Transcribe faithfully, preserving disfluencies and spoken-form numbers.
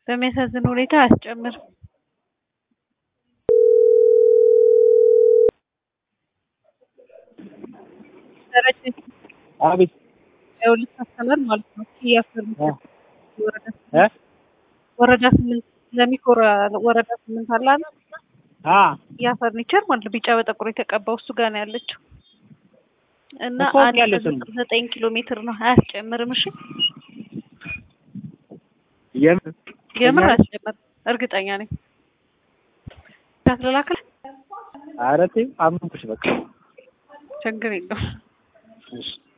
በሚያሳዝን ሁኔታ አያስጨምርም። ደረጀ አቤት የሁለት አስተማር ማለት ነው። ኪያ ፈርኒቸር ወረዳ እ ወረዳ ስምንት ለሚኮራ ወረዳ ስምንት አለ አይደል? አ ያ ፈርኒቸር ማለት ቢጫ በጥቁር የተቀባው እሱ ጋር ነው ያለችው እና አንድ ዘጠኝ ኪሎ ሜትር ነው። አያስጨምርም። እሺ የምር የምር አያስጨምርም። እርግጠኛ ነኝ። ታስላላከለ አረቴ አምንኩሽ በቃ ችግር የለውም። እሺ